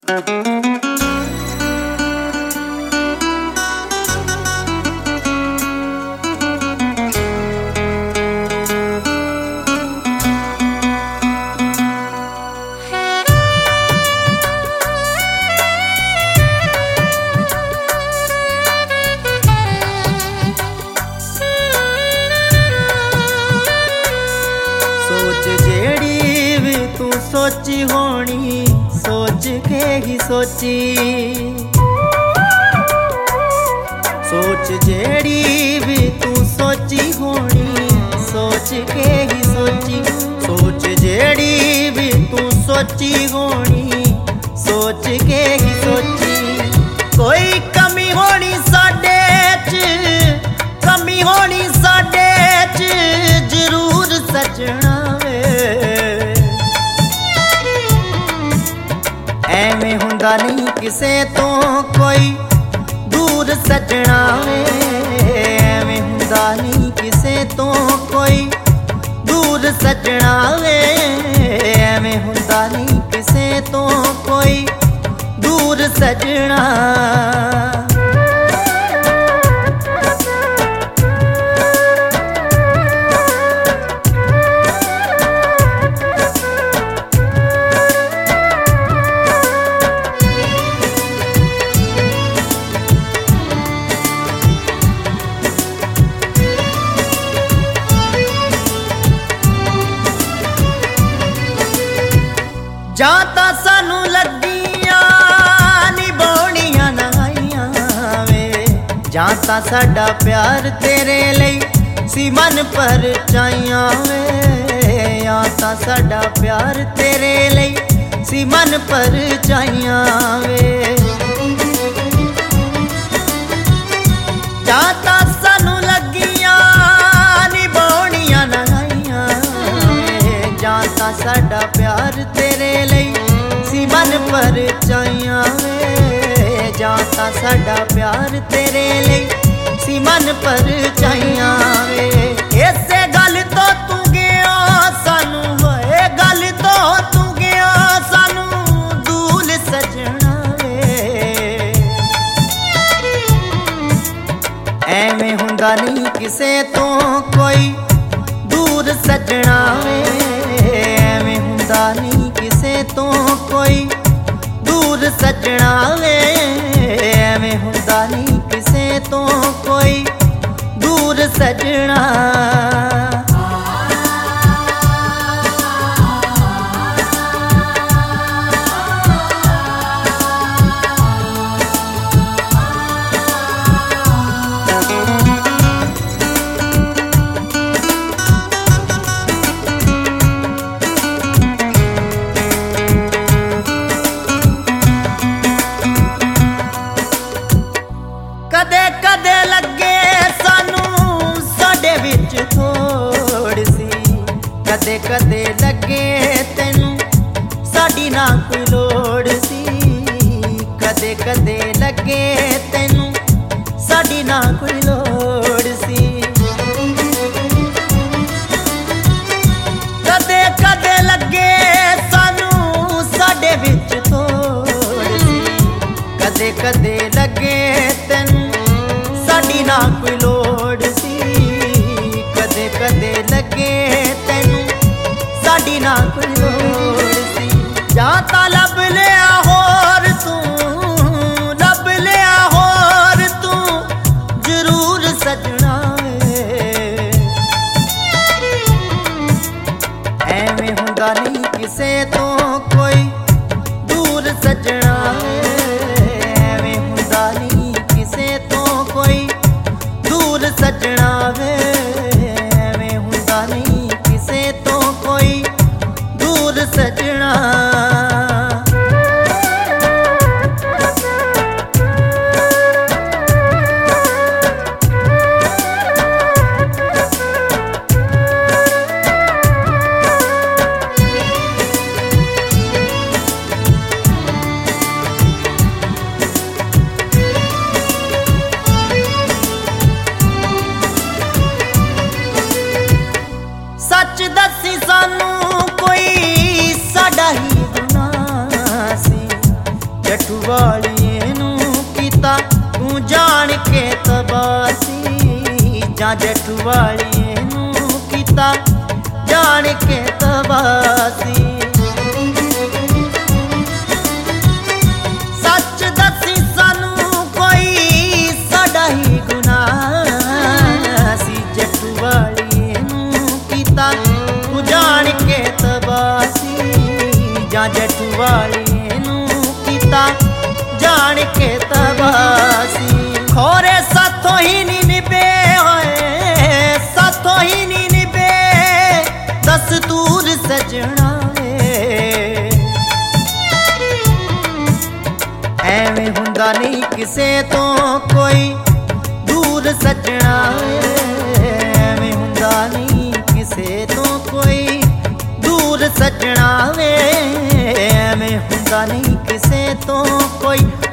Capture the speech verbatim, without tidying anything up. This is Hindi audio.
सोची होनी सोच के ही सोची, सोच जेड़ी भी तू सोची होनी सोच के ही सोची, सोच जेड़ी भी तू सोची होनी सोच के ही सोची। कोई कमी होनी साडे च, कमी होनी साडे च जरूर सजना एवें हुंदा नहीं किसे तो कोई दूर सजना वे, एवें हुंदा नहीं किसे तो कोई दूर सजना वे, एवें हुंदा नहीं किसे तो कोई दूर सजना। जाता सानू लगियां निभाउणियां नहाइयां वे, जाता साडा प्यार तेरे लई सी मन पर चाइयां वे, जाता साडा प्यार तेरे लई सी मन पर चाइयां वे। जाता सानू लगियां निभाउणियां नहाइयां वे, जाता साडा प्यार तेरे सी मन पर चाइयां वे, जाता साडा प्यार तेरे लई सी मन पर चाइयां वे। इसे गल तो तू गया सानू होए, गल तो तू गया सानू दूल सजना वे, एवें हुंदा नहीं किसे तो कोई दूर सजना वे, एवें हुंदा नहीं किसे तो कोई दूर सजना वे, एवें हुंदा नहीं किसे तो कोई दूर सजना। कदे कदे लगे सानू साडे विच थोड़ सी, कदे कदे लगे तेनू साडी ना कोई लोड़ सी, कदे कदे लगे तेनू साडी ना कोई लोड़ सी। कदे कदे लगे सानू साडे विच थोड़ सी, कदे कदे लगे तेनू साडी ना कोई लोड़ सी, कदे कदे लगे तेनू साडी ना कोई लोड़ सी। जाता लब लिया होर तू, लब लिया होर तू जरूर सजना वे, एवें हुंदा नहीं किसे तो कोई दूर सजना वे, एवें हुंदा नहीं किसे तो कोई दूर सजना वे, एवें हुंदा नहीं किसे तो कोई दूर सजना। ਜੱਟ ਵਾਲੀਏ ਨੂੰ ਕੀਤਾ ਤੂੰ ਜਾਣ ਕੇ ਤਬਾਸੀ, ਜਾਂ ਜੱਟ ਵਾਲੀਏ ਨੂੰ ਕੀਤਾ ਜਾਣ ਕੇ ਤਬਾਸੀ। ਸੱਚ ਦੱਸੀ ਸਾਨੂੰ ਕੋਈ ਸਾਡਾ ਹੀ ਗੁਨਾਹ ਸੀ, ਜੱਟ ਵਾਲੀਏ ਨੂੰ ਕੀਤਾ ਤੂੰ ਜਾਣ ਕੇ ਤਬਾਸੀ, ਜਾਂ ਜੱਟ ਵਾਲੀਏ ਨੂੰ ਕੀਤਾ ਜਾਣ ਕੇ ਤਬਾਸੀ। ਖੋਰੇ ਸਾਥੋਂ ਹੀ ਨੀ ਨਿਭੇ ਹੋਏ, ਸਾਥੋਂ ਹੀ ਨੀ ਨਿਭੇ ਦਸਤੂਰ ਸਜਣਾ ਵੇ। ਐਵੇਂ ਹੁੰਦਾ ਨਹੀਂ ਕਿਸੇ ਤੋਂ ਕੋਈ ਦੂਰ ਸਜਣਾ ਵੇ, ਐਵੇਂ ਹੁੰਦਾ ਨਹੀਂ ਕਿਸੇ ਤੋਂ ਕੋਈ ਦੂਰ ਸਜਣਾ ਵੇ, ਐਵੇਂ ਹੁੰਦਾ ਨਹੀਂ ਕਿਸੇ ਤੋਂ ਕੋਈ